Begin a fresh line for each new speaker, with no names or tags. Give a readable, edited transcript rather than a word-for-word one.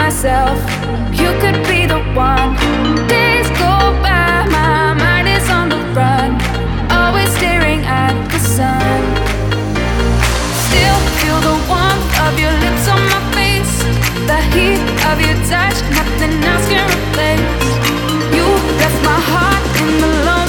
myself. You could be the one. Days go by, my mind is on the run, always staring at the sun. Still feel the warmth of your lips on my face, the heat of your touch, nothing else can replace. You left my heart in the low.